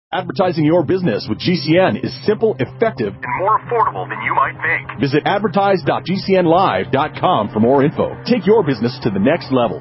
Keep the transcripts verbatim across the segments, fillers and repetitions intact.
Advertising your business with G C N is simple, effective, and more affordable than you might think. Visit advertise dot g c n live dot com for more info. Take your business to the next level.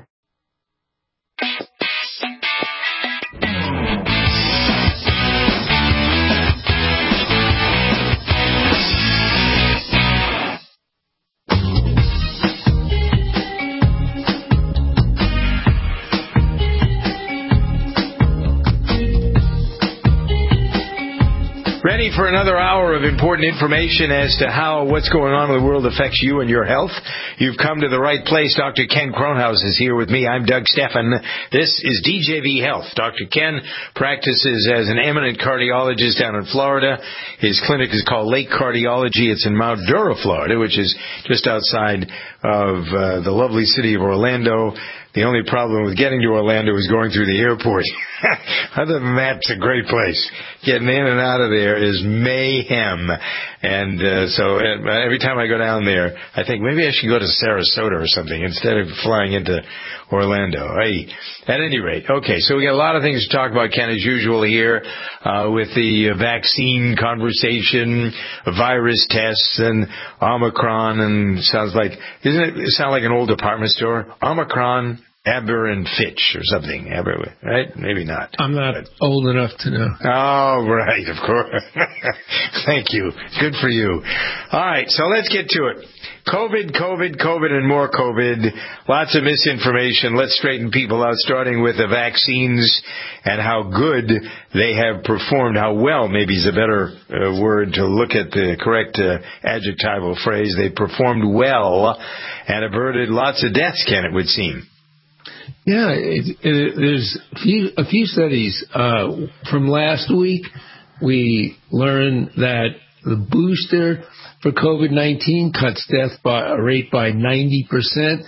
Ready for another hour of important information as to how what's going on in the world affects you and your health? You've come to the right place. Doctor Ken Kronhaus is here with me. I'm Doug Stephan. This is D J V Health. Doctor Ken practices as an eminent cardiologist down in Florida. His clinic is called Lake Cardiology. It's in Mount Dura, Florida, which is just outside of uh, the lovely city of Orlando. The only problem with getting to Orlando is going through the airport. Other than that, it's a great place. Getting in and out of there is mayhem. And uh, so uh, every time I go down there, I think maybe I should go to Sarasota or something instead of flying into Orlando. Hey, at any rate, okay, so we got a lot of things to talk about, Ken, as usual here, uh, with the vaccine conversation, virus tests, and Omicron, and sounds like, isn't it, it sound like an old department store? Omicron, Aber and Fitch or something. Aber, right? Maybe not. I'm not but, old enough to know. Oh, right, of course. Thank you. Good for you. All right, so let's get to it. COVID, COVID, COVID, and more COVID. Lots of misinformation. Let's straighten people out, starting with the vaccines and how good they have performed. How well, maybe is a better uh, word to look at the correct uh, adjectival phrase. They performed well and averted lots of deaths, Ken, it would seem. Yeah, it, it, there's a few, a few studies. Uh, from last week, we learned that the booster for COVID nineteen cuts death by a rate by ninety percent.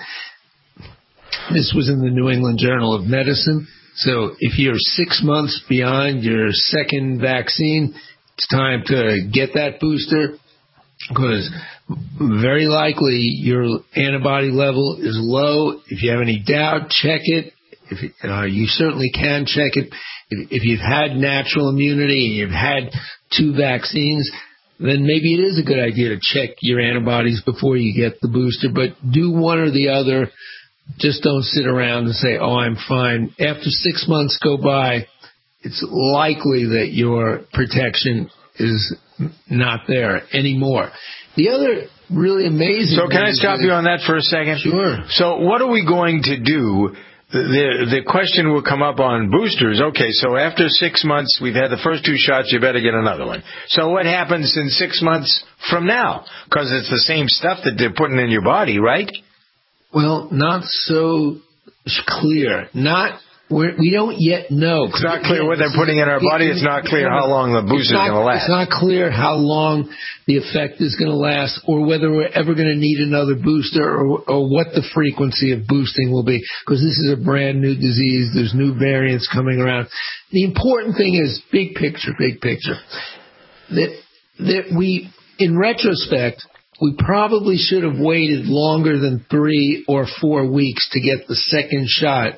This was in the New England Journal of Medicine. So if you're six months beyond your second vaccine, it's time to get that booster, because very likely your antibody level is low. If you have any doubt, check it. If uh, you certainly can check it. If, if you've had natural immunity and you've had two vaccines, then maybe it is a good idea to check your antibodies before you get the booster. But do one or the other. Just don't sit around and say, oh, I'm fine. After six months go by, it's likely that your protection is not there anymore. The other really amazing... So can I stop you on that for a second? Sure. So what are we going to do? The the question will come up on boosters. Okay, so after six months, we've had the first two shots, you better get another one. So what happens in six months from now? Because it's the same stuff that they're putting in your body, right? Well, not so clear. Not... We're, we don't yet know. It's not clear what they're putting in our body. It's not clear how long the booster is going to last. It's not clear how long the effect is going to last, or whether we're ever going to need another booster, or, or what the frequency of boosting will be, because this is a brand new disease. There's new variants coming around. The important thing is big picture, big picture. That, that we, in retrospect, we probably should have waited longer than three or four weeks to get the second shot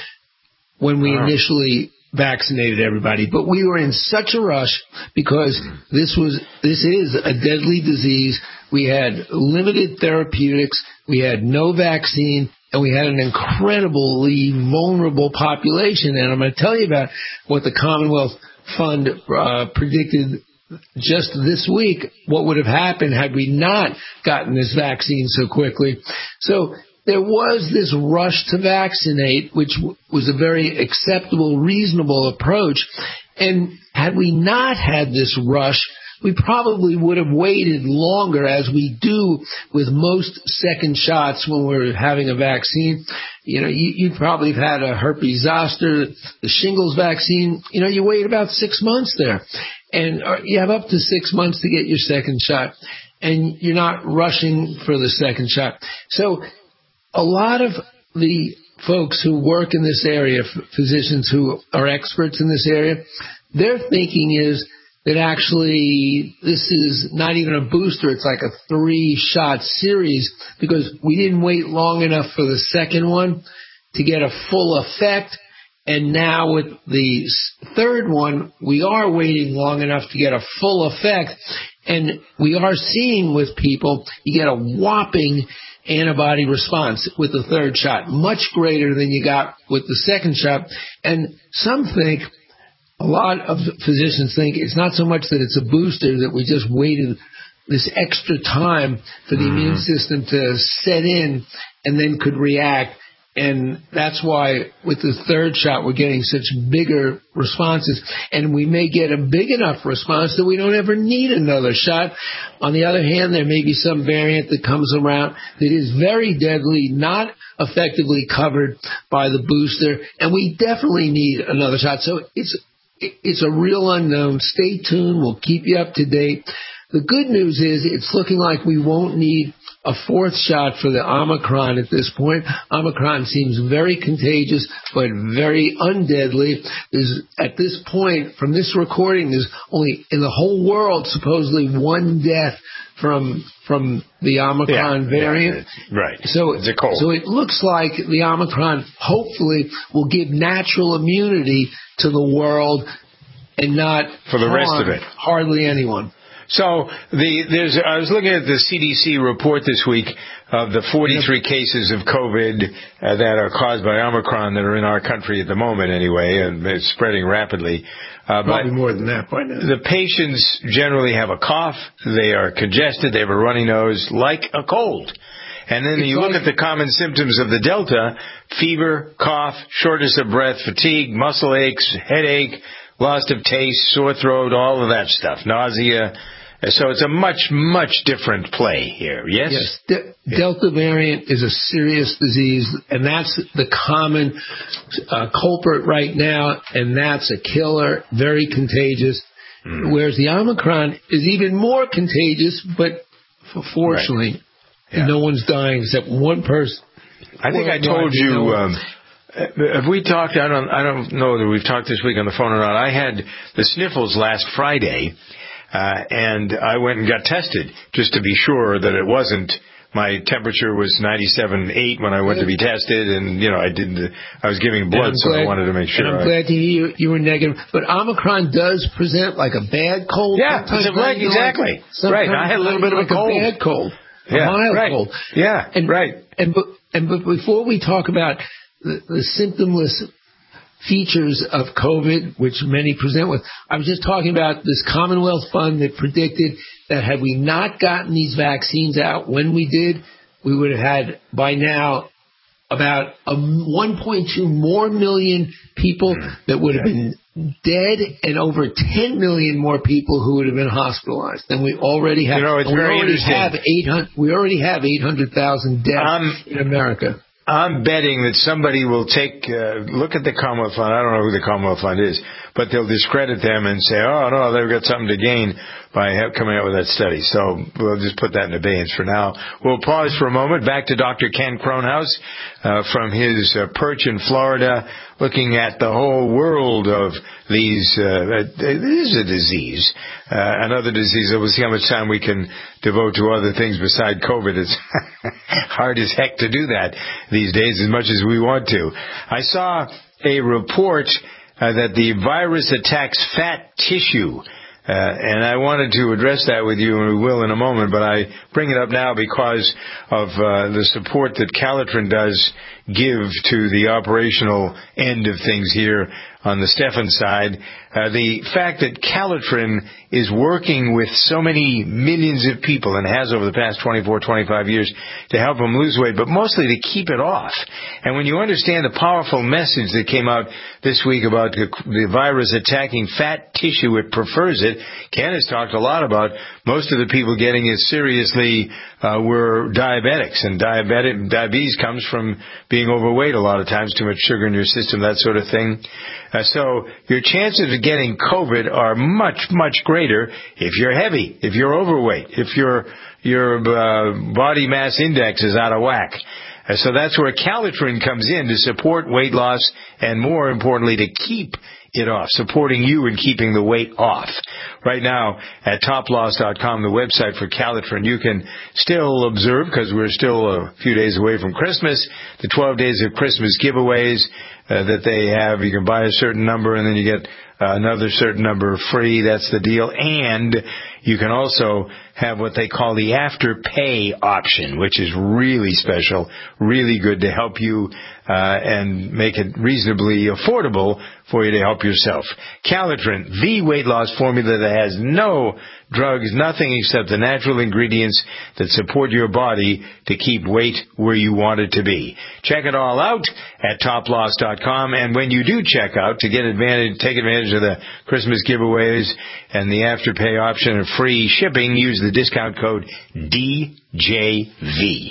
when we initially vaccinated everybody. But we were in such a rush because this was this is a deadly disease. We had limited therapeutics. We had no vaccine. And we had an incredibly vulnerable population. And I'm going to tell you about what the Commonwealth Fund uh, predicted just this week, what would have happened had we not gotten this vaccine so quickly. So there was this rush to vaccinate, which w- was a very acceptable, reasonable approach. And had we not had this rush, we probably would have waited longer, as we do with most second shots when we're having a vaccine. You know, you, you'd probably have had a herpes zoster, the shingles vaccine. You know, you wait about six months there. And you have up to six months to get your second shot. And you're not rushing for the second shot. So a lot of the folks who work in this area, physicians who are experts in this area, their thinking is that actually this is not even a booster. It's like a three-shot series, because we didn't wait long enough for the second one to get a full effect. And now with the third one, we are waiting long enough to get a full effect. And we are seeing with people, you get a whopping antibody response with the third shot, much greater than you got with the second shot. And some think, a lot of physicians think it's not so much that it's a booster, that we just waited this extra time for the mm. immune system to set in and then could react. And that's why with the third shot, we're getting such bigger responses. And we may get a big enough response that we don't ever need another shot. On the other hand, there may be some variant that comes around that is very deadly, not effectively covered by the booster. And we definitely need another shot. So it's, it's a real unknown. Stay tuned. We'll keep you up to date. The good news is it's looking like we won't need a fourth shot for the Omicron at this point. Omicron seems very contagious, but very undeadly. There's, at this point, from this recording, there's only in the whole world supposedly one death from from the Omicron yeah, variant. Yeah, right. So, it's a cold. so it looks like the Omicron hopefully will give natural immunity to the world and not for the rest of it. Hardly anyone. So the there's I was looking at the C D C report this week of the forty-three cases of COVID uh, that are caused by Omicron that are in our country at the moment anyway, and it's spreading rapidly. Uh, Probably but more than that by now. The patients generally have a cough, they are congested, they have a runny nose, like a cold. And then it's you like, look at the common symptoms of the Delta: fever, cough, shortness of breath, fatigue, muscle aches, headache, loss of taste, sore throat, all of that stuff, nausea. So it's a much, much different play here, yes? Yes. De- yeah. Delta variant is a serious disease, and that's the common uh, culprit right now, and that's a killer, very contagious, mm. whereas the Omicron is even more contagious, but fortunately, right. yeah. no one's dying except one person. I think I told you... No um, have we talked, I don't, I don't know that we've talked this week on the phone or not. I had the sniffles last Friday, uh, and I went and got tested just to be sure that it wasn't. My temperature was ninety-seven point eight when I went to be tested, and, you know, I didn't, I was giving blood, so glad, I wanted to make sure. And I'm I, glad to hear you, you were negative. But Omicron does present like a bad cold. Yeah, right, exactly. Like, right, I had a little bit of like a cold. a bad cold. Yeah, a mild right. cold. Yeah, and, right. And, but, and but before we talk about the, the symptomless features of COVID, which many present with, I was just talking about this Commonwealth Fund that predicted that had we not gotten these vaccines out when we did, we would have had by now about a one point two more million people that would have been dead, and over ten million more people who would have been hospitalized than we already have. You know, it's we very already interesting. have eight hundred. We already have eight hundred thousand deaths um, in America. I'm betting that somebody will take, uh, look at the Commonwealth Fund. I don't know who the Commonwealth Fund is, but they'll discredit them and say, oh, no, they've got something to gain by have, coming out with that study. So we'll just put that in abeyance for now. We'll pause for a moment. Back to Doctor Ken Kronhaus uh, from his uh, perch in Florida, looking at the whole world of these. Uh, this is a disease, uh, another disease. We'll see how much time we can devote to other things beside COVID. It's hard as heck to do that these days as much as we want to. I saw a report uh, that the virus attacks fat tissue. Uh, and I wanted to address that with you, and we will in a moment, but I bring it up now because of uh, the support that Calitrin does give to the operational end of things here on the Stephan side. Uh, the fact that Calitrin is working with so many millions of people, and has over the past twenty-four, twenty-five years, to help them lose weight, but mostly to keep it off. And when you understand the powerful message that came out this week about the, the virus attacking fat tissue, it prefers it. Ken has talked a lot about most of the people getting it seriously uh, were diabetics, and diabetic diabetes comes from being overweight a lot of times, too much sugar in your system, that sort of thing. Uh, so your chances of getting COVID are much, much greater if you're heavy, if you're overweight, if your your uh, body mass index is out of whack. Uh, so that's where Calitrin comes in to support weight loss, and more importantly, to keep it off, supporting you in keeping the weight off. right now at top loss dot com, the website for Calitrin. You can still observe, because we're still a few days away from Christmas, the twelve days of Christmas giveaways uh, that they have. You can buy a certain number and then you get uh, another certain number free. That's the deal. And you can also have what they call the Afterpay option, which is really special, really good to help you uh, and make it reasonably affordable for you to help yourself. Calitrin, the weight loss formula that has no drugs, nothing except the natural ingredients that support your body to keep weight where you want it to be. Check it all out at top loss dot com, and when you do check out, to get advantage, take advantage of the Christmas giveaways and the Afterpay option of free shipping, use the discount code D J V.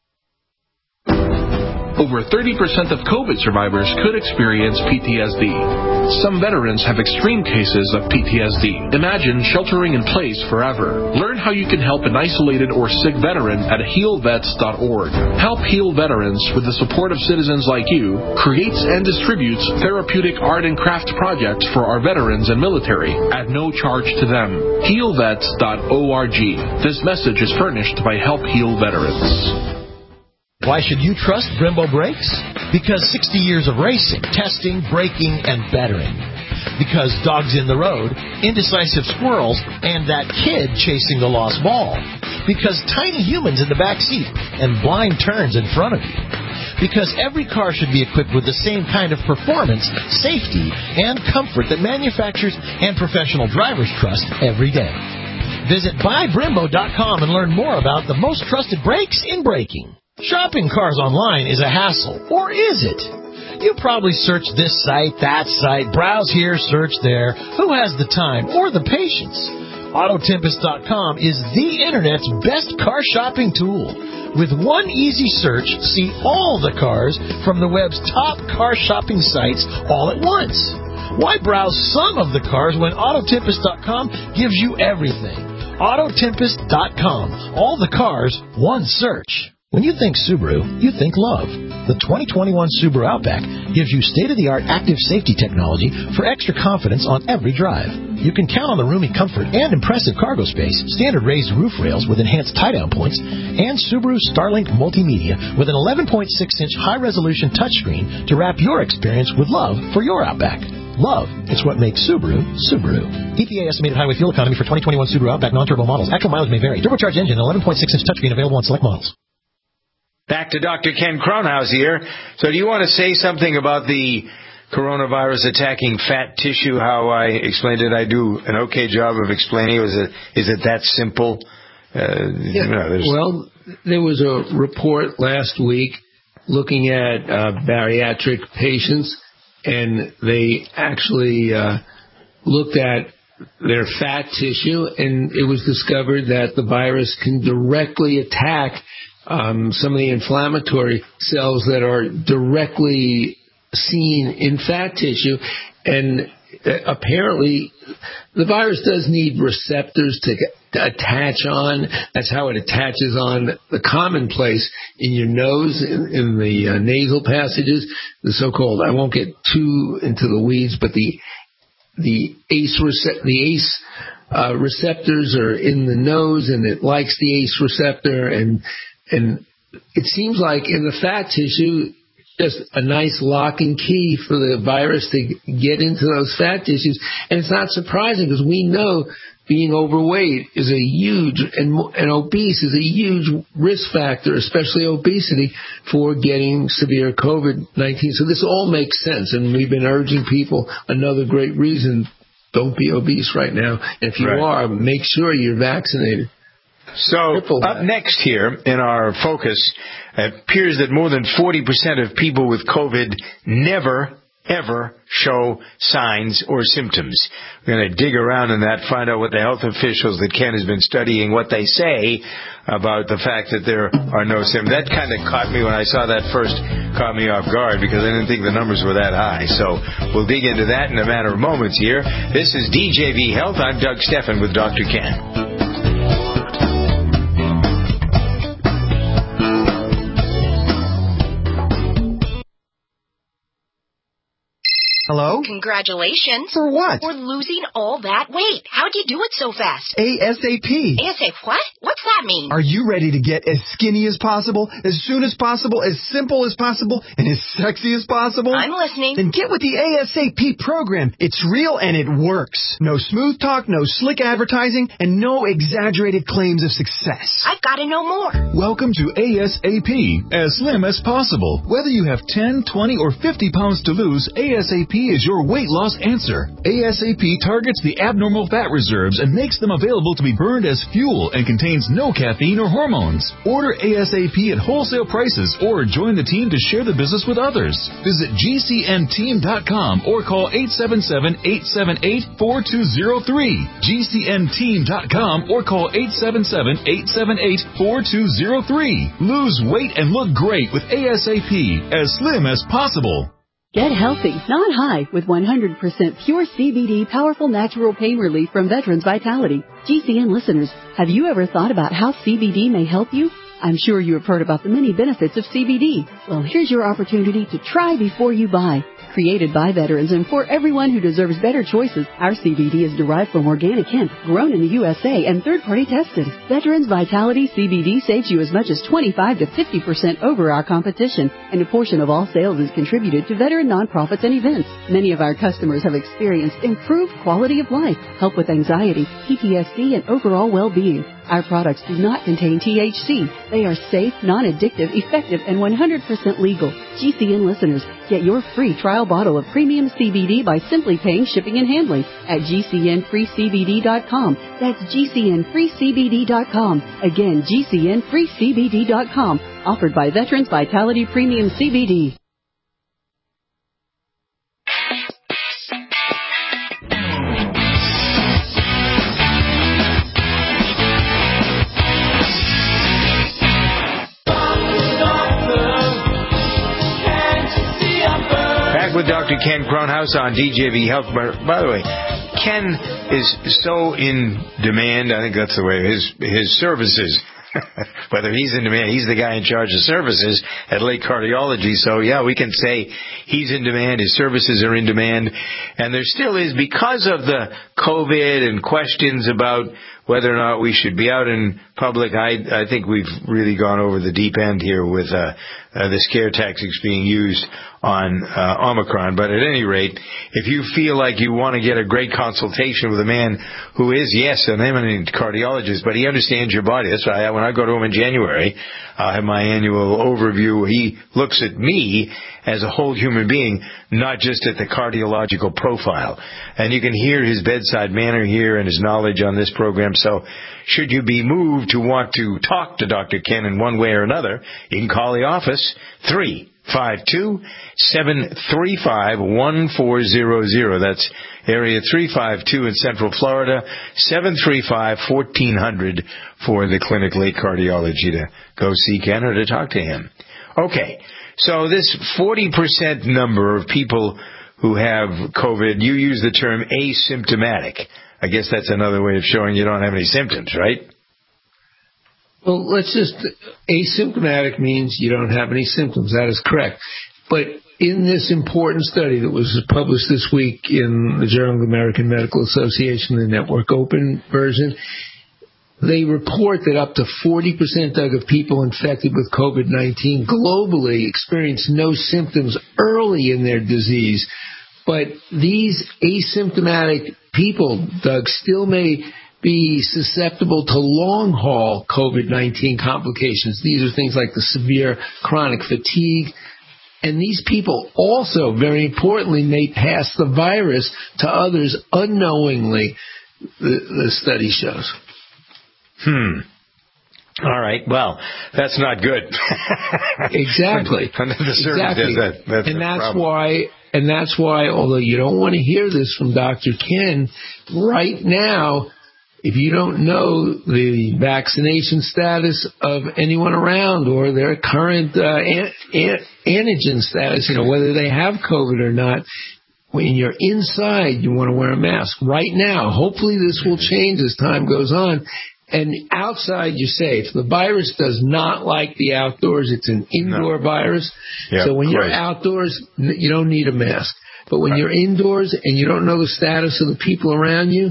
Over thirty percent of COVID survivors could experience P T S D. Some veterans have extreme cases of P T S D. Imagine sheltering in place forever. Learn how you can help an isolated or sick veteran at heal vets dot org. Help Heal Veterans, with the support of citizens like you, creates and distributes therapeutic art and craft projects for our veterans and military at no charge to them. heal vets dot org. This message is furnished by Help Heal Veterans. Why should you trust Brembo Brakes? Because sixty years of racing, testing, braking, and bettering. Because dogs in the road, indecisive squirrels, and that kid chasing the lost ball. Because tiny humans in the back seat and blind turns in front of you. Because every car should be equipped with the same kind of performance, safety, and comfort that manufacturers and professional drivers trust every day. Visit buy brembo dot com and learn more about the most trusted brakes in braking. Shopping cars online is a hassle, or is it? You probably search this site, that site, browse here, search there. Who has the time or the patience? auto tempest dot com is the Internet's best car shopping tool. With one easy search, see all the cars from the web's top car shopping sites all at once. Why browse some of the cars when auto tempest dot com gives you everything? auto tempest dot com. All the cars, one search. When you think Subaru, you think love. The twenty twenty-one Subaru Outback gives you state-of-the-art active safety technology for extra confidence on every drive. You can count on the roomy comfort and impressive cargo space, standard raised roof rails with enhanced tie-down points, and Subaru Starlink Multimedia with an eleven point six inch high-resolution touchscreen to wrap your experience with love for your Outback. Love, it's what makes Subaru, Subaru. E P A estimated highway fuel economy for twenty twenty-one Subaru Outback non-turbo models. Actual mileage may vary. Turbocharged engine, eleven point six inch touchscreen available on select models. Back to Doctor Ken Kronhaus here. So do you want to say something about the coronavirus attacking fat tissue, how I explained it? I do an okay job of explaining it. Is it, is it that simple? Uh, yeah, you know, well, there was a report last week looking at uh, bariatric patients, and they actually uh, looked at their fat tissue, and it was discovered that the virus can directly attack Um, some of the inflammatory cells that are directly seen in fat tissue. And uh, apparently the virus does need receptors to, to attach on. That's how it attaches on the commonplace in your nose, in, in the uh, nasal passages, the so-called, I won't get too into the weeds, but the the ACE, rece- the ACE uh, receptors are in the nose, and it likes the ACE receptor, and And it seems like in the fat tissue, just a nice lock and key for the virus to get into those fat tissues. And it's not surprising, because we know being overweight is a huge, and, and obese is a huge risk factor, especially obesity, for getting severe COVID nineteen. So this all makes sense. And we've been urging people, another great reason, don't be obese right now. And if you right. are, make sure you're vaccinated. So up next here in our focus, it appears that more than forty percent of people with COVID never, ever show signs or symptoms. We're going to dig around in that, find out what the health officials that Ken has been studying, what they say about the fact that there are no symptoms. That kind of caught me when I saw that first, caught me off guard, because I didn't think the numbers were that high. So we'll dig into that in a matter of moments here. This is D J V Health. I'm Doug Steffen with Doctor Ken. Hello? Congratulations. For what? For losing all that weight. How'd you do it so fast? ASAP. ASAP what? What's that mean? Are you ready to get as skinny as possible, as soon as possible, as simple as possible, and as sexy as possible? I'm listening. Then get with the ASAP program. It's real and it works. No smooth talk, no slick advertising, and no exaggerated claims of success. I've got to know more. Welcome to ASAP, as slim as possible. Whether you have ten, twenty, or fifty pounds to lose, ASAP is your weight loss answer. ASAP targets the abnormal fat reserves and makes them available to be burned as fuel and contains no caffeine or hormones. Order ASAP at wholesale prices or join the team to share the business with others. Visit G C N team dot com or call eight seven seven, eight seven eight, four two zero three. G C N team dot com or call eight seven seven, eight seven eight, four two zero three. Lose weight and look great with ASAP, as slim as possible. Get healthy, not high, with one hundred percent pure C B D powerful natural pain relief from Veterans Vitality. G C N listeners, have you ever thought about how C B D may help you? I'm sure you have heard about the many benefits of C B D. Well, here's your opportunity to try before you buy. Created by veterans and for everyone who deserves better choices, our C B D is derived from organic hemp, grown in the U S A and third-party tested. Veterans Vitality C B D saves you as much as twenty-five to fifty percent over our competition, and a portion of all sales is contributed to veteran nonprofits and events. Many of our customers have experienced improved quality of life, help with anxiety, P T S D, and overall well-being. Our products do not contain T H C. They are safe, non-addictive, effective, and one hundred percent legal. G C N listeners, get your free trial bottle of premium C B D by simply paying shipping and handling at G C N free C B D dot com. That's G C N free C B D dot com. Again, G C N free C B D dot com. Offered by Veterans Vitality Premium C B D. With Doctor Ken Kronhaus on D J V Health. By the way, Ken is so in demand. I think that's the way his his services. Whether he's in demand, he's the guy in charge of services at Lake Cardiology. So yeah, we can say he's in demand. His services are in demand, and there still is, because of the COVID and questions about whether or not we should be out in public. I I think we've really gone over the deep end here with uh, uh, the scare tactics being used on uh, Omicron. But at any rate, if you feel like you want to get a great consultation with a man who is, yes, an eminent cardiologist, but he understands your body. That's why I, when I go to him in January, I have my annual overview. He looks at me as a whole human being, not just at the cardiological profile. And you can hear his bedside manner here and his knowledge on this program. So should you be moved to want to talk to Doctor Ken in one way or another, you can call the office, three five two, seven three five, one four zero zero. That's area three five two in Central Florida, seven three five, fourteen hundred for the clinic Lake Cardiology to go see Ken or to talk to him. Okay, so this forty percent number of people who have COVID, you use the term asymptomatic. I guess that's another way of showing you don't have any symptoms, right? Well, let's just, asymptomatic means you don't have any symptoms. That is correct. But in this important study that was published this week in the Journal of the American Medical Association, the Network Open version, they report that up to forty percent of people infected with COVID nineteen globally experience no symptoms early in their disease. But these asymptomatic people, Doug, still may be susceptible to long-haul COVID nineteen complications. These are things like the severe chronic fatigue. And these people also, very importantly, may pass the virus to others unknowingly, the, the study shows. Hmm. All right. Well, that's not good. Exactly. the exactly. That, that's and that's problem. why, and that's why, although you don't want to hear this from Doctor Ken, right now, if you don't know the vaccination status of anyone around or their current uh, an, an, antigen status, you know, whether they have COVID or not, when you're inside, you want to wear a mask. Right now, hopefully this will change as time goes on. And outside, you're safe. The virus does not like the outdoors. It's an indoor no. virus. Yep, so when you're right. outdoors, you don't need a mask. But when you're indoors and you don't know the status of the people around you,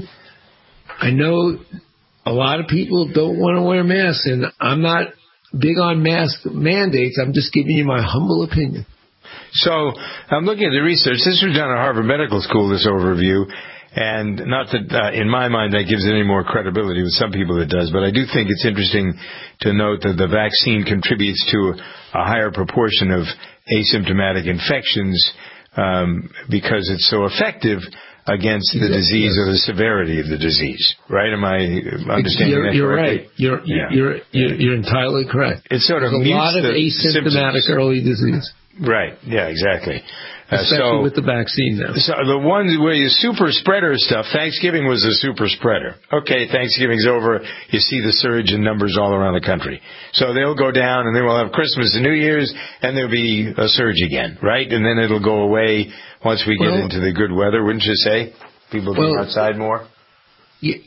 I know a lot of people don't want to wear masks, and I'm not big on mask mandates. I'm just giving you my humble opinion. So I'm looking at the research. This was done at Harvard Medical School, this overview. And not that, uh, in my mind, that gives it any more credibility. With some people it does. But I do think it's interesting to note that the vaccine contributes to a higher proportion of asymptomatic infections um, because it's so effective against the disease yes. or the severity of the disease. Right? Am I understanding you're, that you're correctly? Right. You're, yeah. you're, you're, you're entirely correct. It sort of There's a lot of asymptomatic symptoms. early disease. Right. Yeah, exactly. Especially uh, so, with the vaccine now. So the ones where you super spreader stuff, Thanksgiving was a super spreader. Okay, Thanksgiving's over. You see the surge in numbers all around the country. So they'll go down, and then we'll have Christmas and New Year's, and there'll be a surge again, right? And then it'll go away once we get well, into the good weather, wouldn't you say? People well, being outside more? Yeah.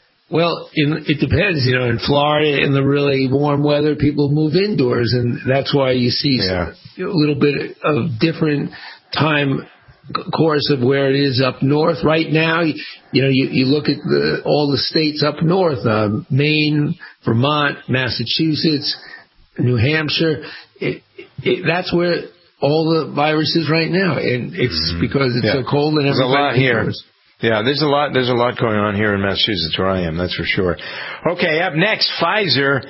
Well, in, it depends. You know, in Florida, in the really warm weather, people move indoors, and that's why you see yeah. a little bit of different time course of where it is up north. Right now, you, you know, you, you look at the, all the states up north, uh, Maine, Vermont, Massachusetts, New Hampshire. It, it, that's where all the virus is right now, and it's mm-hmm. because it's yeah. so cold and everybody's There's a lot here. Yeah, there's a lot. There's a lot going on here in Massachusetts, where I am. That's for sure. Okay, up next, Pfizer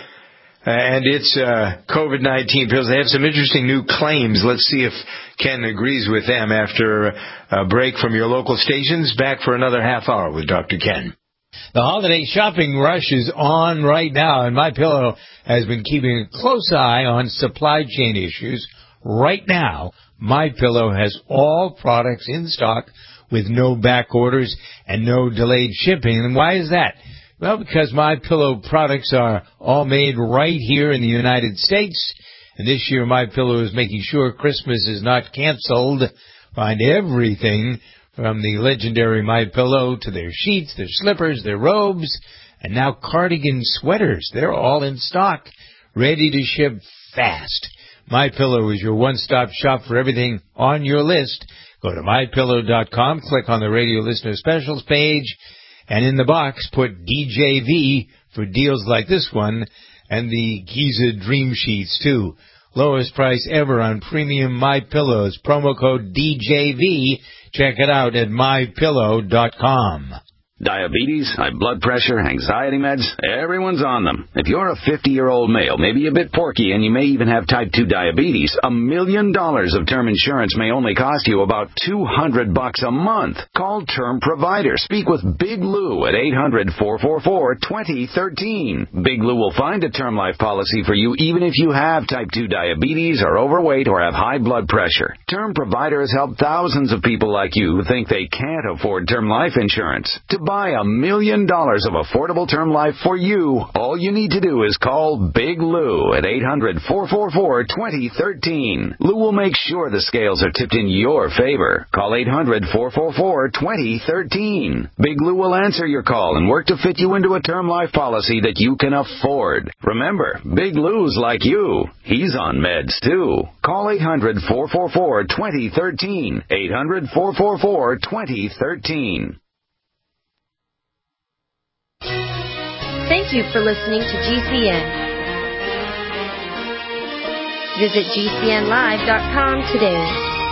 and its uh, COVID nineteen pills. They have some interesting new claims. Let's see if Ken agrees with them after a break from your local stations. Back for another half hour with Doctor Ken. The holiday shopping rush is on right now, and MyPillow has been keeping a close eye on supply chain issues. Right now, MyPillow has all products in stock with no back orders and no delayed shipping. And why is that? Well, because MyPillow products are all made right here in the United States. And this year, MyPillow is making sure Christmas is not canceled. Find everything from the legendary MyPillow to their sheets, their slippers, their robes, and now cardigan sweaters. They're all in stock, ready to ship fast. MyPillow is your one-stop shop for everything on your list. Go to my pillow dot com, click on the Radio Listener Specials page, and in the box put D J V for deals like this one, and the Giza Dream Sheets, too. Lowest price ever on premium MyPillows. Promo code D J V. Check it out at my pillow dot com. Diabetes, high blood pressure, anxiety meds, everyone's on them. If you're a fifty-year-old male, maybe a bit porky, and you may even have type two diabetes, a million dollars of term insurance may only cost you about two hundred bucks a month. Call Term Provider. Speak with Big Lou at eight hundred, four four four, two oh one three. Big Lou will find a term life policy for you even if you have type two diabetes, are overweight, or have high blood pressure. Term Provider has helped thousands of people like you who think they can't afford term life insurance. To buy a million dollars of affordable term life for you, all you need to do is call Big Lou at eight hundred, four four four, two oh one three. Lou will make sure the scales are tipped in your favor. Call eight hundred, four four four, two oh one three. Big Lou will answer your call and work to fit you into a term life policy that you can afford. Remember, Big Lou's like you. He's on meds, too. Call eight hundred, four four four, two oh one three. eight hundred, four four four, two oh one three. Thank you for listening to G C N. Visit G C N live dot com today.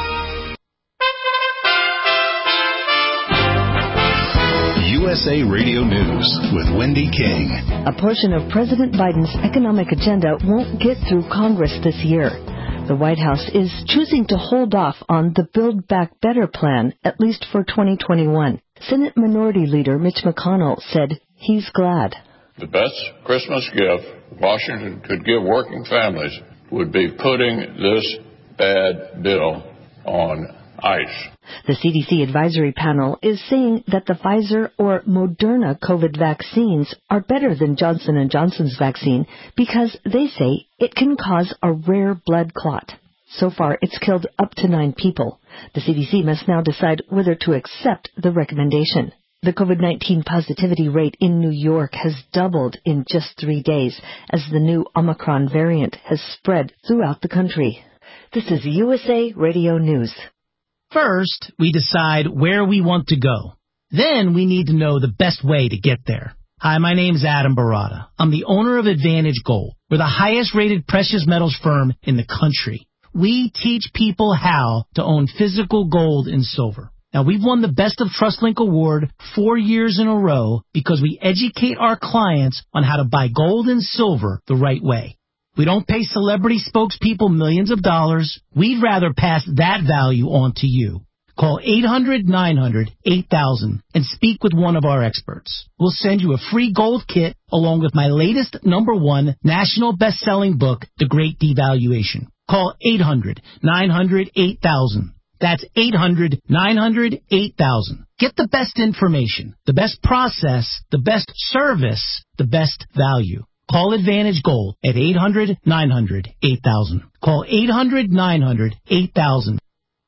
U S A Radio News with Wendy King. A portion of President Biden's economic agenda won't get through Congress this year. The White House is choosing to hold off on the Build Back Better plan, at least for twenty twenty-one. Senate Minority Leader Mitch McConnell said he's glad. The best Christmas gift Washington could give working families would be putting this bad bill on ice. The C D C advisory panel is saying that the Pfizer or Moderna COVID vaccines are better than Johnson and Johnson's vaccine because they say it can cause a rare blood clot. So far, it's killed up to nine people. The C D C must now decide whether to accept the recommendation. The COVID nineteen positivity rate in New York has doubled in just three days as the new Omicron variant has spread throughout the country. This is U S A Radio News. First, we decide where we want to go. Then we need to know the best way to get there. Hi, my name's Adam Barada. I'm the owner of Advantage Gold. We're the highest rated precious metals firm in the country. We teach people how to own physical gold and silver. Now, we've won the Best of TrustLink Award four years in a row because we educate our clients on how to buy gold and silver the right way. We don't pay celebrity spokespeople millions of dollars. We'd rather pass that value on to you. Call eight hundred nine hundred eight thousand and speak with one of our experts. We'll send you a free gold kit along with my latest number one national best-selling book, The Great Devaluation. Call eight hundred nine hundred eight thousand. That's eight hundred nine hundred eight thousand. Get the best information, the best process, the best service, the best value. Call Advantage Gold at eight hundred nine hundred eight thousand. Call eight hundred nine hundred eight thousand.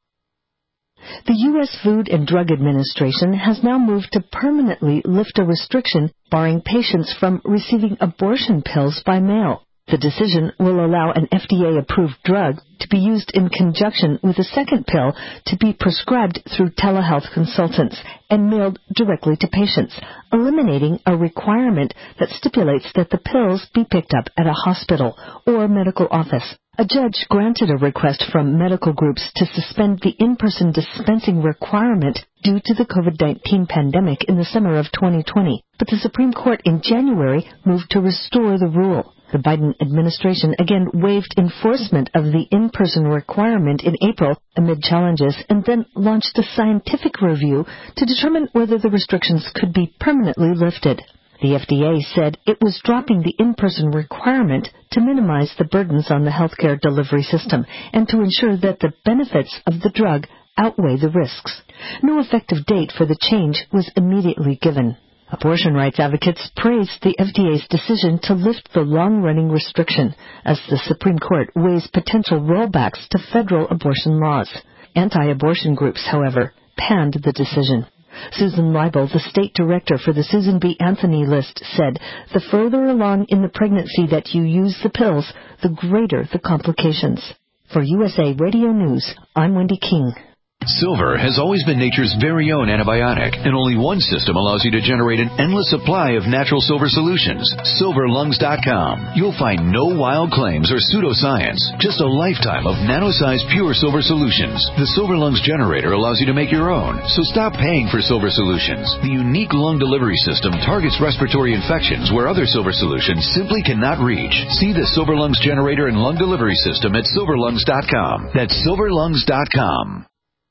The U S Food and Drug Administration has now moved to permanently lift a restriction barring patients from receiving abortion pills by mail. The decision will allow an F D A-approved drug to be used in conjunction with a second pill to be prescribed through telehealth consultants and mailed directly to patients, eliminating a requirement that stipulates that the pills be picked up at a hospital or medical office. A judge granted a request from medical groups to suspend the in-person dispensing requirement due to the COVID nineteen pandemic in the summer of twenty twenty, but the Supreme Court in January moved to restore the rule. The Biden administration again waived enforcement of the in-person requirement in April amid challenges and then launched a scientific review to determine whether the restrictions could be permanently lifted. The F D A said it was dropping the in-person requirement to minimize the burdens on the healthcare delivery system and to ensure that the benefits of the drug outweigh the risks. No effective date for the change was immediately given. Abortion rights advocates praised the F D A's decision to lift the long-running restriction as the Supreme Court weighs potential rollbacks to federal abortion laws. Anti-abortion groups, however, panned the decision. Susan Leibel, the state director for the Susan B. Anthony List, said, "The further along in the pregnancy that you use the pills, the greater the complications." For U S A Radio News, I'm Wendy King. Silver has always been nature's very own antibiotic, and only one system allows you to generate an endless supply of natural silver solutions. silver lungs dot com. You'll find no wild claims or pseudoscience, just a lifetime of nano-sized pure silver solutions. The Silver Lungs generator allows you to make your own, so stop paying for silver solutions. The unique lung delivery system targets respiratory infections where other silver solutions simply cannot reach. See the Silver Lungs generator and lung delivery system at silver lungs dot com. That's silver lungs dot com.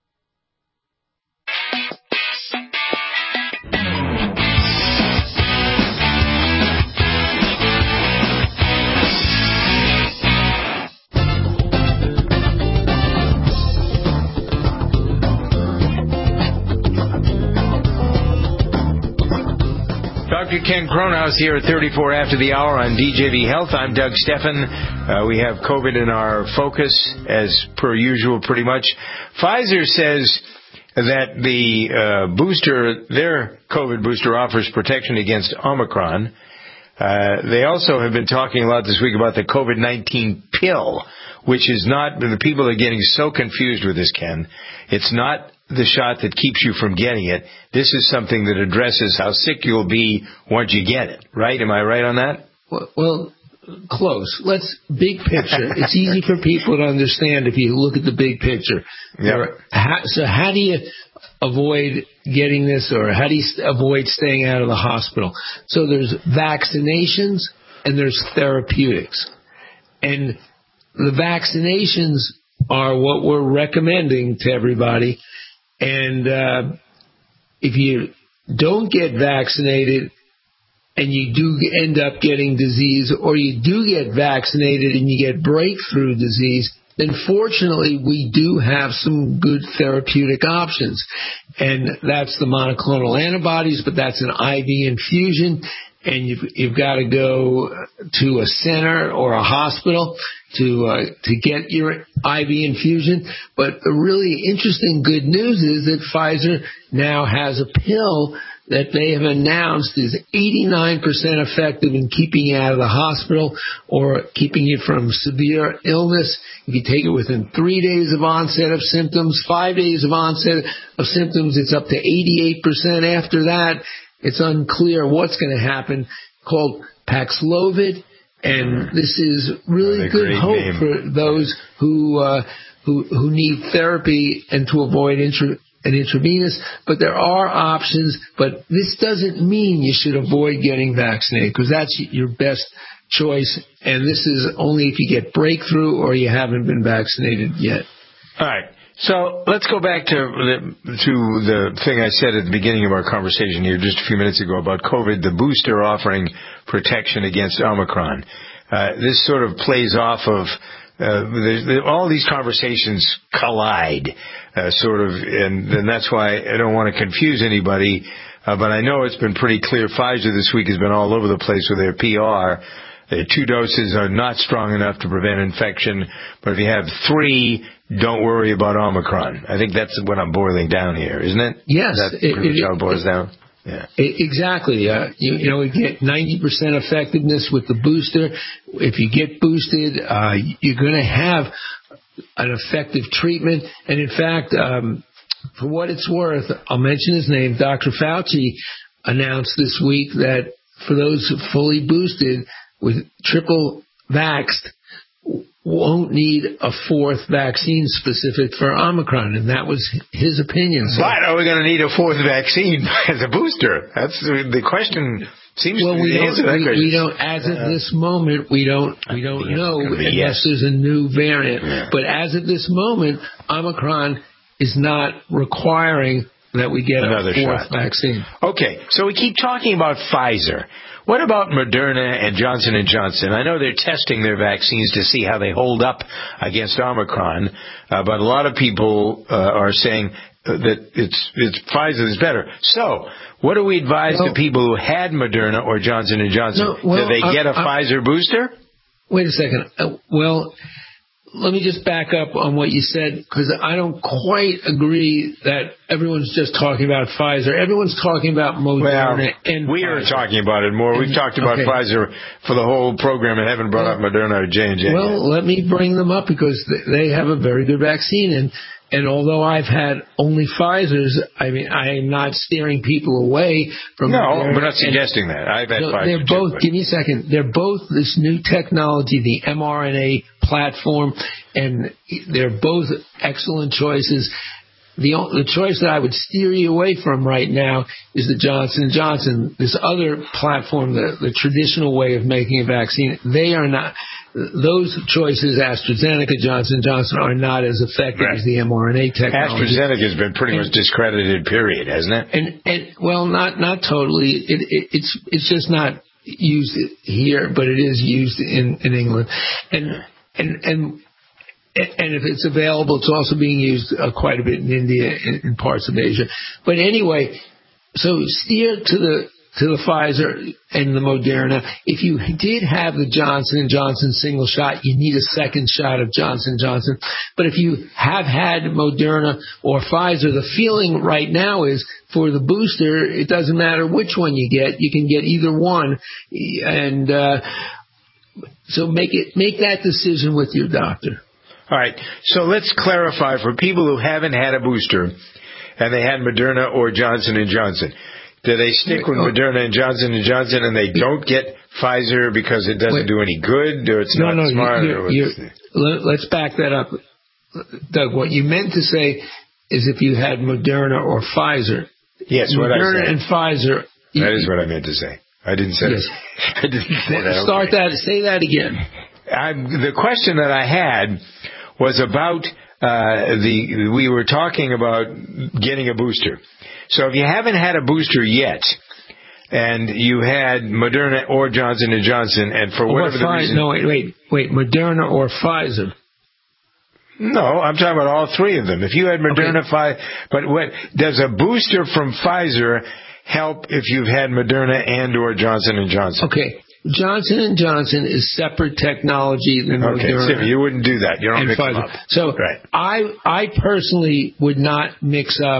Doctor Ken Kronhaus here at thirty-four after the hour on D J V Health. I'm Doug Steffen. Uh, we have COVID in our focus, as per usual, pretty much. Pfizer says that the uh, booster, their COVID booster, offers protection against Omicron. Uh, they also have been talking a lot this week about the COVID nineteen pill, which is not, the people are getting so confused with this, Ken. It's not the shot that keeps you from getting it. This is something that addresses how sick you'll be once you get it, right? Am I right on that? Well, well close. Let's, big picture. It's easy for people to understand if you look at the big picture. Yep. How, so how do you avoid getting this, or how do you avoid staying out of the hospital? So there's vaccinations and there's therapeutics. And the vaccinations are what we're recommending to everybody. And uh, if you don't get vaccinated and you do end up getting disease, or you do get vaccinated and you get breakthrough disease, then fortunately we do have some good therapeutic options. And that's the monoclonal antibodies, but that's an I V infusion. And you've, you've got to go to a center or a hospital to uh, to get your I V infusion. But the really interesting good news is that Pfizer now has a pill that they have announced is eighty-nine percent effective in keeping you out of the hospital or keeping you from severe illness. If you take it within three days of onset of symptoms, five days of onset of symptoms, it's up to eighty-eight percent. After that, it's unclear what's going to happen, called Paxlovid. And this is really good hope name. for those who, uh, who, who need therapy and to avoid intra- an intravenous, but there are options, but this doesn't mean you should avoid getting vaccinated, because that's your best choice, and this is only if you get breakthrough or you haven't been vaccinated yet. All right. So let's go back to the, to the thing I said at the beginning of our conversation here just a few minutes ago about COVID, the booster offering protection against Omicron. Uh, this sort of plays off of Uh, the, the, all these conversations collide, uh, sort of, and, and that's why I don't want to confuse anybody, uh, but I know it's been pretty clear. Pfizer this week has been all over the place with their P R. Their two doses are not strong enough to prevent infection, but if you have three, don't worry about Omicron. I think that's what I'm boiling down here, isn't it? Yes. That's pretty much how it boils down. Yeah. Exactly. Uh, you, you know, we get ninety percent effectiveness with the booster. If you get boosted, uh, you're going to have an effective treatment. And in fact, um, for what it's worth, I'll mention his name. Doctor Fauci announced this week that for those fully boosted with triple vaxxed, won't need a fourth vaccine specific for Omicron, and that was his opinion. So, but are we going to need a fourth vaccine as a booster? That's the question. Seems well, to we be the don't, answer to that we, question. we don't. As of uh, this moment, we don't. We don't know unless yes. there's a new variant. Yeah. But as of this moment, Omicron is not requiring that we get another a fourth shot. vaccine. Okay, so we keep talking about Pfizer. What about Moderna and Johnson and Johnson? I know they're testing their vaccines to see how they hold up against Omicron, uh, but a lot of people uh, are saying that it's it's Pfizer is better. So, what do we advise well, to people who had Moderna or Johnson and Johnson? No, well, do they get uh, a uh, Pfizer booster? Wait a second. Uh, well, let me just back up on what you said, because I don't quite agree that everyone's just talking about Pfizer. Everyone's talking about Moderna well, and we Pfizer. are talking about it more. And, We've talked about okay. Pfizer for the whole program and haven't brought well, up Moderna or J and J. Well, yet. let me bring them up because they have a very good vaccine. And, and although I've had only Pfizer's, I mean, I am not steering people away from No, Moderna. we're not suggesting that. I've had no, Pfizer They're both, too, give me a second, they're both this new technology, the mRNA platform, and they're both excellent choices. The, the choice that I would steer you away from right now is the Johnson and Johnson. This other platform, the, the traditional way of making a vaccine, they are not, those choices, AstraZeneca, Johnson and Johnson, are not as effective right. as the mRNA technology. AstraZeneca has been pretty and, much discredited, period, hasn't it? And, and well, not not totally. It, it, it's it's just not used here, but it is used in, in England. And and and And if it's available, it's also being used uh, quite a bit in India and in parts of Asia. But anyway, so steer to the to the Pfizer and the Moderna. If you did have the Johnson and Johnson single shot, you need a second shot of Johnson and Johnson. But if you have had Moderna or Pfizer, the feeling right now is for the booster, it doesn't matter which one you get. You can get either one, and uh, so make it make that decision with your doctor. All right, so let's clarify for people who haven't had a booster and they had Moderna or Johnson and Johnson. Do they stick with Moderna and Johnson and Johnson and they don't get Pfizer because it doesn't do any good or it's no, not no, smart? You're, or you're, let, let's back that up. Doug, what you meant to say is if you had Moderna or Pfizer. Yes, what I Moderna said. and Pfizer. That is what I meant to say. I didn't say yes. I didn't say that. Start okay. that. Say that again. I'm, the question that I had was about uh, the. We were talking about getting a booster. So if you haven't had a booster yet, and you had Moderna or Johnson and Johnson, and for whatever or the Pfizer, reason, no, wait, wait, wait, Moderna or Pfizer. No, I'm talking about all three of them. If you had Moderna, okay. Pfizer, but what does a booster from Pfizer help if you've had Moderna and or Johnson and Johnson? Okay. Johnson and Johnson is separate technology than okay, Moderna. So you wouldn't do that. You don't mix them up. So right. I I personally would not mix up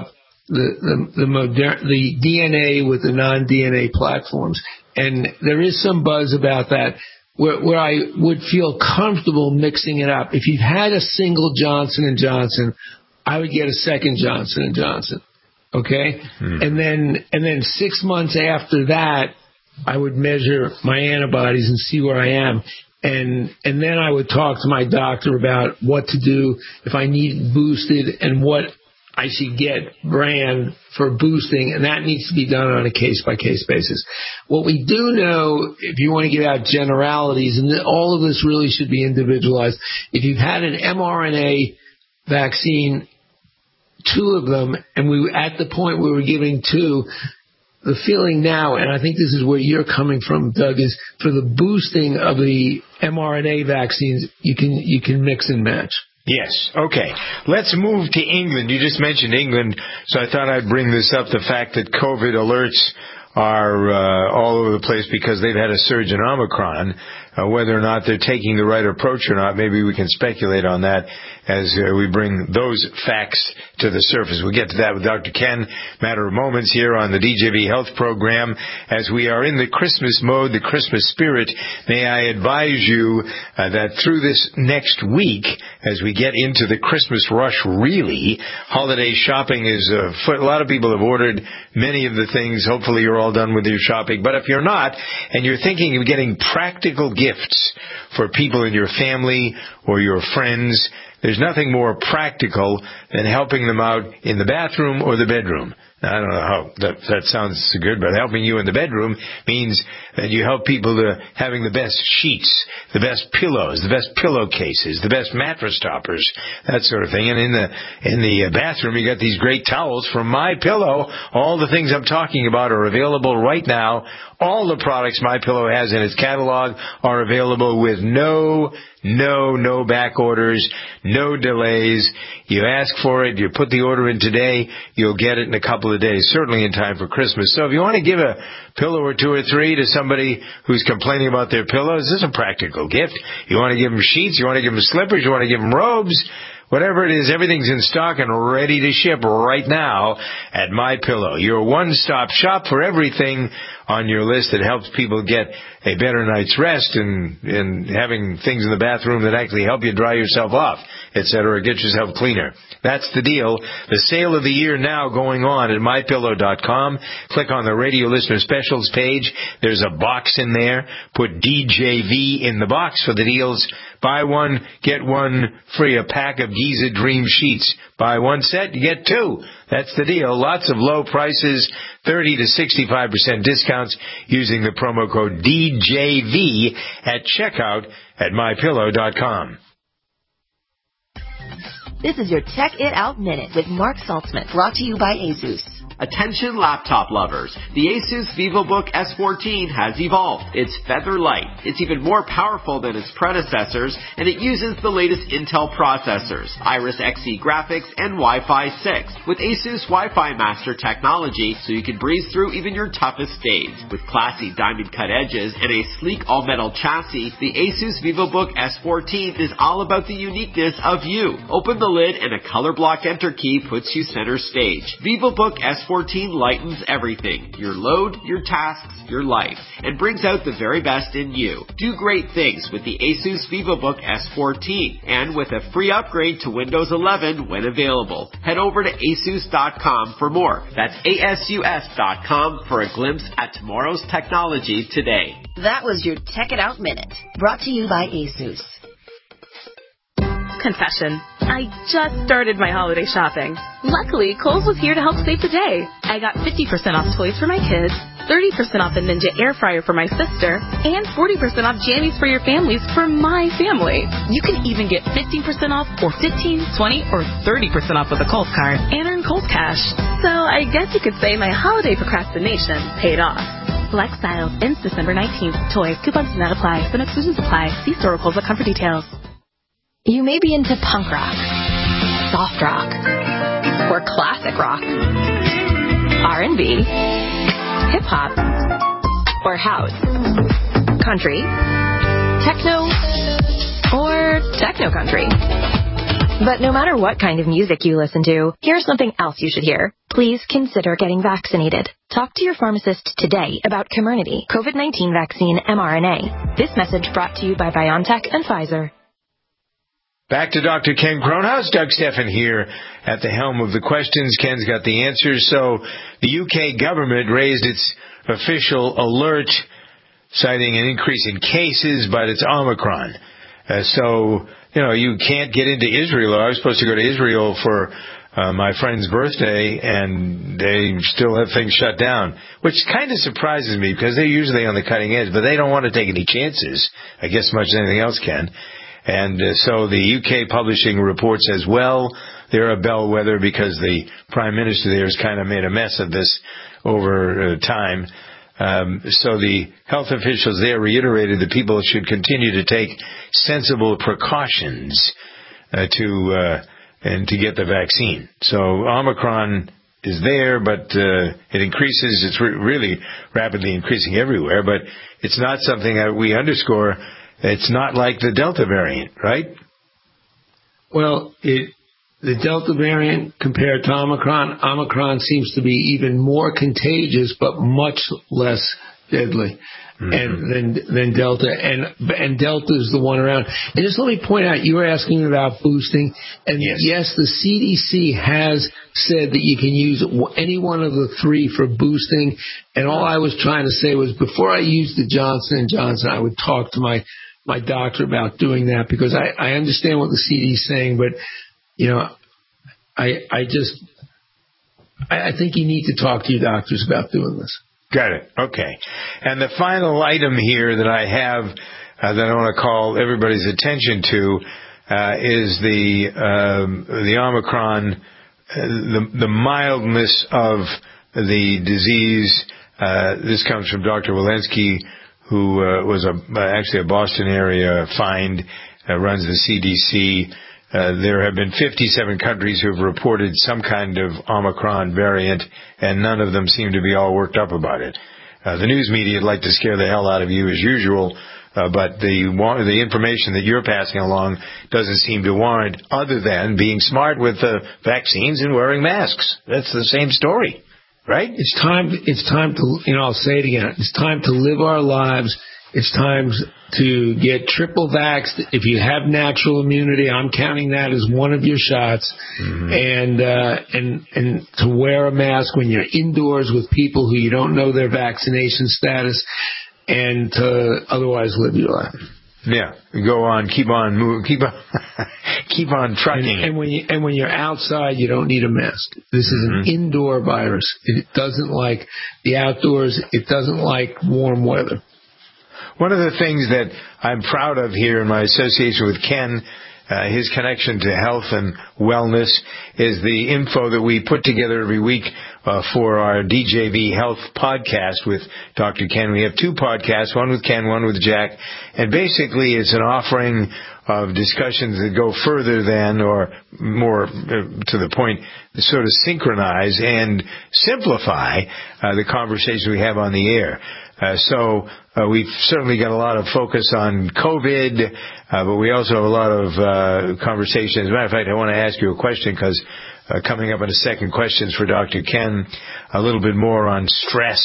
the the the, modern, the D N A with the non-D N A platforms. And there is some buzz about that where, where I would feel comfortable mixing it up. If you've had a single Johnson and Johnson, I would get a second Johnson and Johnson. Okay? Hmm. And then and then six months after that, I would measure my antibodies and see where I am. And and then I would talk to my doctor about what to do if I need boosted and what I should get brand for boosting, and that needs to be done on a case-by-case basis. What we do know, if you want to get out generalities, and all of this really should be individualized, if you've had an mRNA vaccine, two of them, and we at the point we were giving two, the feeling now, and I think this is where you're coming from, Doug, is for the boosting of the mRNA vaccines, you can you can mix and match. Yes. Okay. Let's move to England. You just mentioned England, so I thought I'd bring this up, the fact that COVID alerts are uh, all over the place because they've had a surge in Omicron. Uh, whether or not they're taking the right approach or not, maybe we can speculate on that as uh, we bring those facts to the surface. We'll get to that with Doctor Ken, matter of moments here on the D J V Health Program. As we are in the Christmas mode, the Christmas spirit, may I advise you uh, that through this next week, as we get into the Christmas rush really, holiday shopping is afoot. A lot of people have ordered many of the things. Hopefully you're all done with your shopping. But if you're not, and you're thinking of getting practical gifts for people in your family or your friends, there's nothing more practical than helping them out in the bathroom or the bedroom. Now, I don't know how that, that sounds good, but helping you in the bedroom means that you help people to having the best sheets, the best pillows, the best pillowcases, the best mattress toppers, that sort of thing. And in the in the bathroom, you got these great towels from My Pillow. All the things I'm talking about are available right now. All the products My Pillow has in its catalog are available with no No, no back orders, no delays. You ask for it, you put the order in today, you'll get it in a couple of days, certainly in time for Christmas. So if you want to give a pillow or two or three to somebody who's complaining about their pillows, this is a practical gift. You want to give them sheets, you want to give them slippers, you want to give them robes, whatever it is, everything's in stock and ready to ship right now at My Pillow. Your one-stop shop for everything on your list that helps people get a better night's rest and, and having things in the bathroom that actually help you dry yourself off, et cetera, get yourself cleaner. That's the deal. The sale of the year now going on at my pillow dot com. Click on the radio listener specials page. There's a box in there. Put D J V in the box for the deals. Buy one, get one free. A pack of Giza Dream Sheets. Buy one set, you get two. That's the deal. Lots of low prices, thirty to sixty-five percent discounts using the promo code D J V at checkout at my pillow dot com. This is your Tech It Out Minute with Mark Saltzman, brought to you by ASUS. Attention laptop lovers. The ASUS VivoBook S fourteen has evolved. It's feather light. It's even more powerful than its predecessors, and it uses the latest Intel processors, Iris Xe graphics, and Wi-Fi six, with ASUS Wi-Fi Master technology, so you can breeze through even your toughest days. With classy diamond cut edges and a sleek all-metal chassis, the ASUS VivoBook S fourteen is all about the uniqueness of you. Open the lid and a color block enter key puts you center stage. VivoBook S fourteen lightens everything, your load, your tasks, your life, and brings out the very best in you. Do great things with the ASUS VivoBook S fourteen, and with a free upgrade to Windows eleven when available. Head over to asus dot com for more. That's A S U S dot com for a glimpse at tomorrow's technology today. That was your Tech It Out Minute, brought to you by ASUS. Confession. I just started my holiday shopping. Luckily, Kohl's was here to help save the day. I got fifty percent off toys for my kids, thirty percent off a Ninja air fryer for my sister, and forty percent off jammies for your families for my family. You can even get fifteen percent off or fifteen, twenty, or thirty percent off with a Kohl's card and earn Kohl's cash. So I guess you could say my holiday procrastination paid off. Select styles ends December nineteenth. Toys, coupons do not apply. Some exclusions apply. See store Kohl's for details. You may be into punk rock, soft rock, or classic rock, R and B, hip-hop, or house, country, techno, or techno-country. But no matter what kind of music you listen to, here's something else you should hear. Please consider getting vaccinated. Talk to your pharmacist today about Comirnaty, COVID nineteen vaccine mRNA. This message brought to you by BioNTech and Pfizer. Back to Doctor Ken Kronhaus. Doug Stephan here at the helm of the questions. Ken's got the answers. So the U K government raised its official alert, citing an increase in cases, but it's Omicron. Uh, so, you know, you can't get into Israel. I was supposed to go to Israel for uh, my friend's birthday, and they still have things shut down, which kind of surprises me because they're usually on the cutting edge, but they don't want to take any chances, I guess, much as anything else can. And uh, so the U K publishing reports as well. They're a bellwether because the Prime Minister there has kind of made a mess of this over uh, time. Um, so the health officials there reiterated that people should continue to take sensible precautions uh, to uh, and to get the vaccine. So Omicron is there, but uh, it increases. It's re- really rapidly increasing everywhere, but it's not something that we underscore. It's not like the Delta variant, right? Well, it, the Delta variant compared to Omicron, Omicron seems to be even more contagious, but much less deadly mm-hmm. and than than Delta. And and Delta is the one around. And just let me point out, you were asking about boosting, and yes, yes the C D C has said that you can use any one of the three for boosting. And all I was trying to say was before I used the Johnson and Johnson, I would talk to my my doctor about doing that, because I, I understand what the C D is saying, but, you know, I I just, I, I think you need to talk to your doctors about doing this. Got it. Okay. And the final item here that I have uh, that I want to call everybody's attention to uh, is the um, the Omicron, uh, the, the mildness of the disease. Uh, this comes from Doctor Walensky, who uh, was a, uh, actually a Boston area find, uh, runs the C D C. Uh, there have been fifty-seven countries who have reported some kind of Omicron variant, and none of them seem to be all worked up about it. Uh, the news media would like to scare the hell out of you as usual, uh, but the the information that you're passing along doesn't seem to warrant, other than being smart with the vaccines and wearing masks. That's the same story. Right? It's time, it's time to, you know, I'll say it again. It's time to live our lives. It's time to get triple vaxxed. If you have natural immunity, I'm counting that as one of your shots. Mm-hmm. And, uh, and, and to wear a mask when you're indoors with people who you don't know their vaccination status, and to otherwise live your life. Yeah, go on, keep on moving, keep on, keep on trucking. And, and when you and when you're outside, you don't need a mask. This is mm-hmm. an indoor virus. It doesn't like the outdoors. It doesn't like warm weather. One of the things that I'm proud of here in my association with Ken, uh, his connection to health and wellness, is the info that we put together every week uh, for our D J V Health podcast with Doctor Ken. We have two podcasts, one with Ken, one with Jack, and basically it's an offering of discussions that go further than, or more uh, to the point, sort of synchronize and simplify uh, the conversation we have on the air. Uh, so uh, we've certainly got a lot of focus on COVID, uh, but we also have a lot of uh, conversations. As a matter of fact, I want to ask you a question, because uh, coming up in a second, questions for Doctor Ken, a little bit more on stress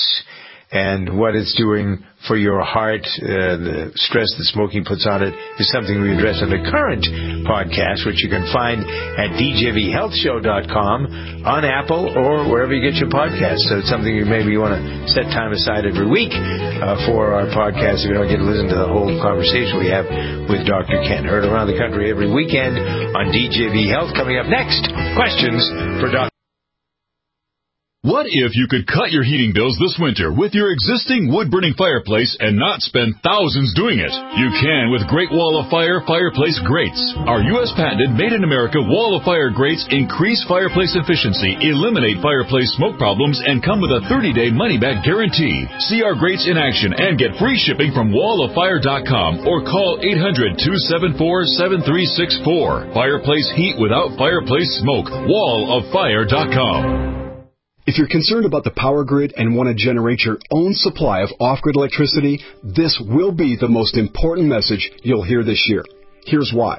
and what it's doing for your heart. Uh, the stress that smoking puts on it is something we address in the current podcast, which you can find at d j v health show dot com, on Apple, or wherever you get your podcasts. So it's something you maybe you want to set time aside every week uh, for our podcast if you don't get to listen to the whole conversation we have with Doctor Ken. Heard around the country every weekend on D J V Health. Coming up next, questions for Doctor What if you could cut your heating bills this winter with your existing wood-burning fireplace and not spend thousands doing it? You can with Great Wall of Fire fireplace grates. Our U S patented made-in-America Wall of Fire grates increase fireplace efficiency, eliminate fireplace smoke problems, and come with a thirty-day money-back guarantee. See our grates in action and get free shipping from wall of fire dot com or call eight hundred, two seven four, seven three six four. Fireplace heat without fireplace smoke. wall of fire dot com. If you're concerned about the power grid and want to generate your own supply of off-grid electricity, this will be the most important message you'll hear this year. Here's why.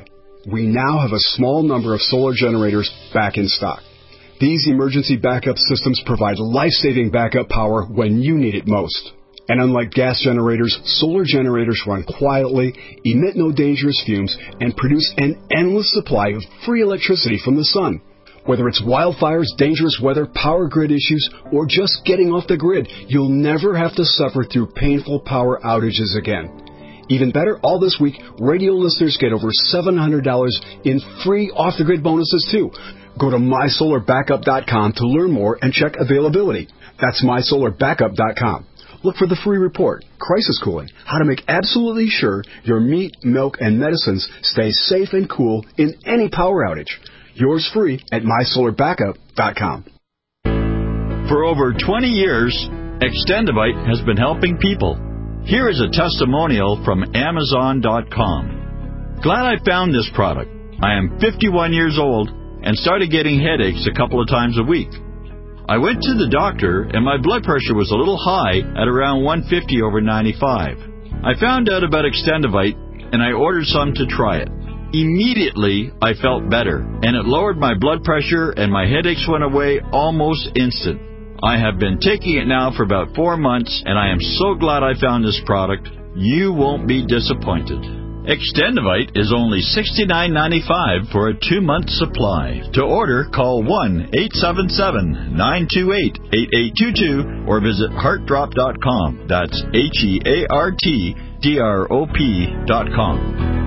we now have a small number of solar generators back in stock. These emergency backup systems provide life-saving backup power when you need it most. And unlike gas generators, solar generators run quietly, emit no dangerous fumes, and produce an endless supply of free electricity from the sun. Whether it's wildfires, dangerous weather, power grid issues, or just getting off the grid, you'll never have to suffer through painful power outages again. Even better, all this week, radio listeners get over seven hundred dollars in free off-the-grid bonuses, too. Go to my solar backup dot com to learn more and check availability. That's my solar backup dot com. Look for the free report, Crisis Cooling, how to make absolutely sure your meat, milk, and medicines stay safe and cool in any power outage. Yours free at my solar backup dot com. For over twenty years, Extendivite has been helping people. Here is a testimonial from Amazon dot com. Glad I found this product. I am fifty-one years old and started getting headaches a couple of times a week. I went to the doctor and my blood pressure was a little high at around one fifty over ninety-five. I found out about Extendivite and I ordered some to try it. Immediately, I felt better and it lowered my blood pressure and my headaches went away almost instant. I have been taking it now for about four months, and I am so glad I found this product. You won't be disappointed. Extendivite is only sixty-nine ninety-five for a two-month supply. To order, call one eight seven seven, nine two eight, eight eight two two or visit heart drop dot com. That's H E A R T D R O P dot com.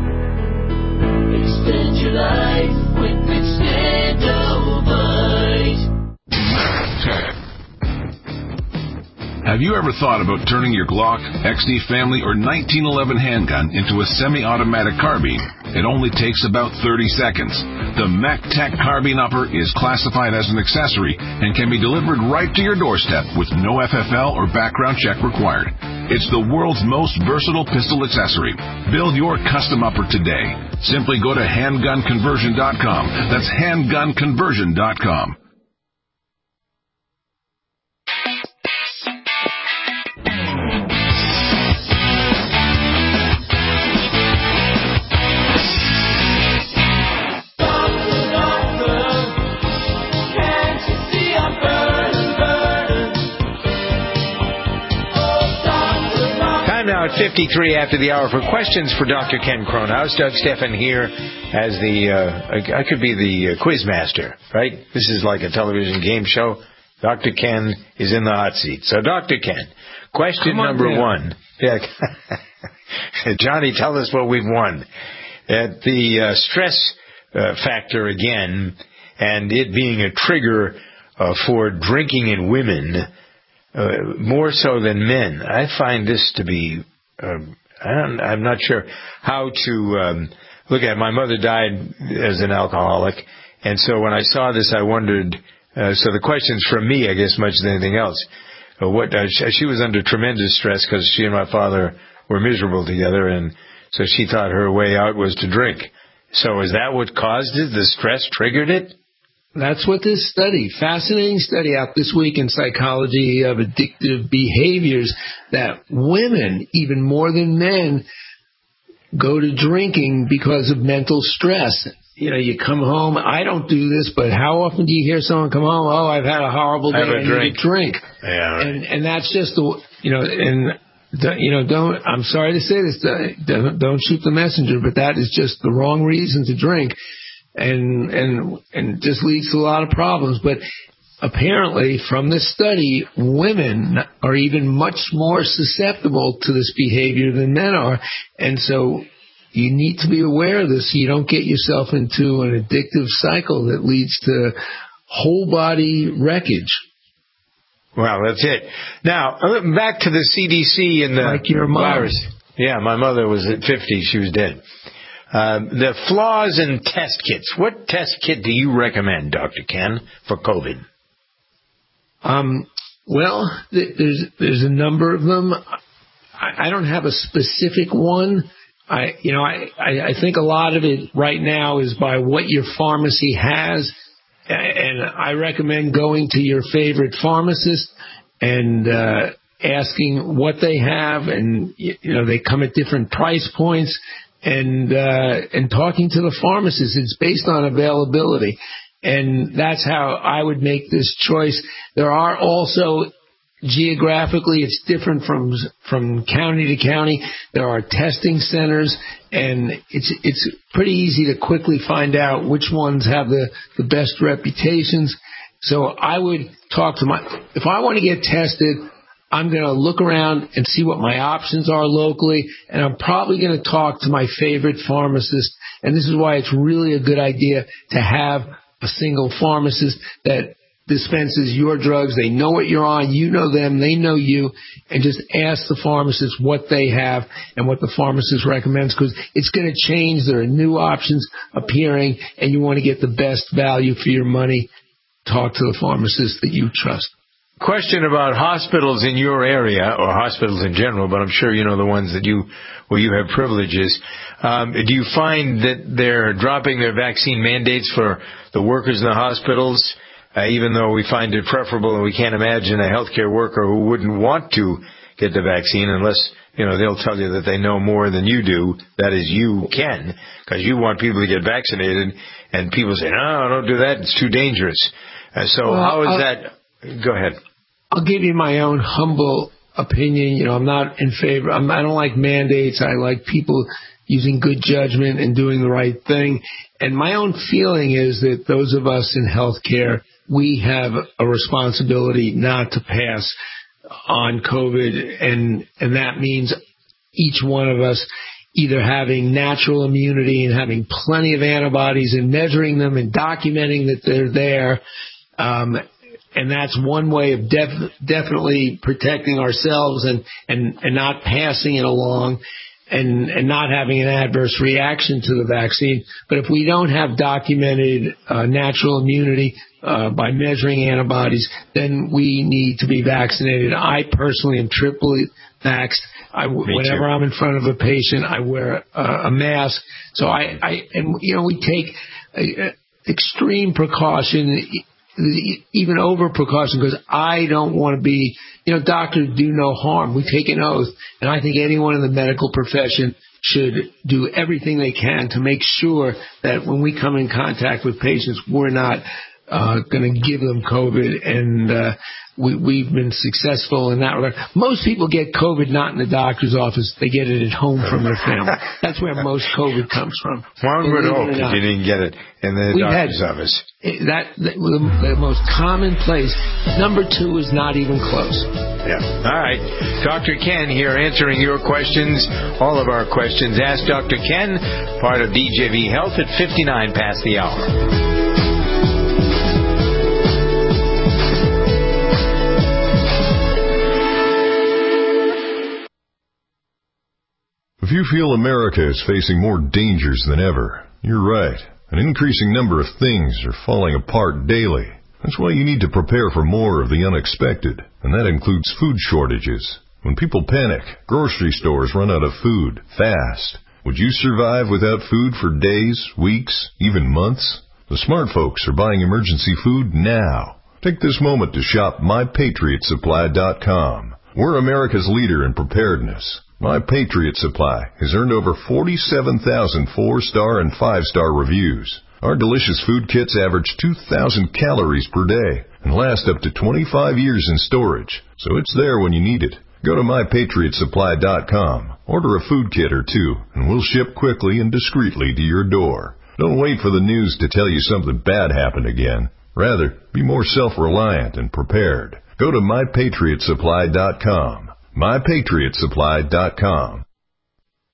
Extend your life with Extendivite. Have you ever thought about turning your Glock, X D Family, or nineteen eleven handgun into a semi-automatic carbine? It only takes about thirty seconds. The MacTac Carbine Upper is classified as an accessory and can be delivered right to your doorstep with no F F L or background check required. It's the world's most versatile pistol accessory. Build your custom upper today. Simply go to handgun conversion dot com. That's handgun conversion dot com. Now at fifty-three after the hour for questions for Doctor Ken Kronhaus. Doug Stephan here as the, uh, I could be the uh, quiz master, right? This is like a television game show. Doctor Ken is in the hot seat. So Doctor Ken, question on, number man. one. Yeah. Johnny, tell us what we've won. At the uh, stress uh, factor again, and it being a trigger uh, for drinking in women, Uh, more so than men. I find this to be, um, I don't, I'm not sure how to um, look at it. My mother died as an alcoholic, and so when I saw this, I wondered, uh, so the question's from me, I guess, much as anything else. Uh, what uh, she, she was under tremendous stress because she and my father were miserable together, and so she thought her way out was to drink. So is that what caused it? The stress triggered it? That's what this study, fascinating study out this week in Psychology of Addictive Behaviors, that women, even more than men, go to drinking because of mental stress. You know, you come home, I don't do this, but how often do you hear someone come home, oh, I've had a horrible day, Have a I drink. need a drink. Yeah, right. And, and that's just the, you know, and, you know, don't, I'm sorry to say this, don't, don't shoot the messenger, but that is just the wrong reason to drink. And, and, and just leads to a lot of problems. But apparently from this study, women are even much more susceptible to this behavior than men are. And so you need to be aware of this so you don't get yourself into an addictive cycle that leads to whole body wreckage. Well, that's it. Now, back to the C D C and the like your mom. virus. Yeah, my mother was at fifty. She was dead. Uh, the flaws in test kits. What test kit do you recommend, Doctor Ken, for COVID? Um, well, th- there's there's a number of them. I, I don't have a specific one. I you know I, I, I think a lot of it right now is by what your pharmacy has, and I recommend going to your favorite pharmacist and uh, asking what they have, and you know they come at different price points. and uh, and talking to the pharmacist. It's based on availability, and that's how I would make this choice. There are also geographically, it's different from from county to county. There are testing centers, and it's it's pretty easy to quickly find out which ones have the, the best reputations. So I would talk to my, if I want to get tested, I'm going to look around and see what my options are locally, and I'm probably going to talk to my favorite pharmacist. And this is why it's really a good idea to have a single pharmacist that dispenses your drugs. They know what you're on. You know them. They know you. And just ask the pharmacist what they have and what the pharmacist recommends, because it's going to change. There are new options appearing, and you want to get the best value for your money. Talk to the pharmacist that you trust. Question about hospitals in your area, or hospitals in general, but I'm sure you know the ones that you, where you have privileges. Um, do you find that they're dropping their vaccine mandates for the workers in the hospitals? Uh, even though we find it preferable, and we can't imagine a healthcare worker who wouldn't want to get the vaccine unless, you know, they'll tell you that they know more than you do. That is, you can, because you want people to get vaccinated, and people say, no, don't do that. It's too dangerous. Uh, so well, how is I'll, that? Go ahead. I'll give you my own humble opinion. You know, I'm not in favor. I'm, I don't like mandates. I like people using good judgment and doing the right thing. And my own feeling is that those of us in healthcare, we have a responsibility not to pass on COVID, and and that means each one of us either having natural immunity and having plenty of antibodies and measuring them and documenting that they're there. Um, and that's one way of def- definitely protecting ourselves and, and, and not passing it along. And, and not having an adverse reaction to the vaccine. But if we don't have documented uh, natural immunity uh, by measuring antibodies, then we need to be vaccinated. I personally am triply vaxxed. I, whenever I'm in front of a patient, I wear a, a mask. So I, I, and you know, we take a, a extreme precaution, even over precaution, because I don't want to be, you know, doctors do no harm. We take an oath, and I think anyone in the medical profession should do everything they can to make sure that when we come in contact with patients, we're not uh, going to give them COVID, and uh, we, we've been successful in that regard. Most people get COVID not in the doctor's office. They get it at home from their family. That's where most COVID comes from. One would hope if you didn't get it in the We've doctor's had, office. That, that the, the most common place. Number two is not even close. Yeah. All right. Doctor Ken here answering your questions, all of our questions. Ask Doctor Ken, part of D J V Health at fifty-nine past the hour. If you feel America is facing more dangers than ever, you're right. An increasing number of things are falling apart daily. That's why you need to prepare for more of the unexpected, and that includes food shortages. When people panic, grocery stores run out of food fast. Would you survive without food for days, weeks, even months? The smart folks are buying emergency food now. Take this moment to shop my patriot supply dot com. We're America's leader in preparedness. My Patriot Supply has earned over forty-seven thousand four-star and five-star reviews. Our delicious food kits average two thousand calories per day and last up to twenty-five years in storage, so it's there when you need it. Go to my patriot supply dot com, order a food kit or two, and we'll ship quickly and discreetly to your door. Don't wait for the news to tell you something bad happened again. Rather, be more self-reliant and prepared. Go to my patriot supply dot com. my patriot supply dot com.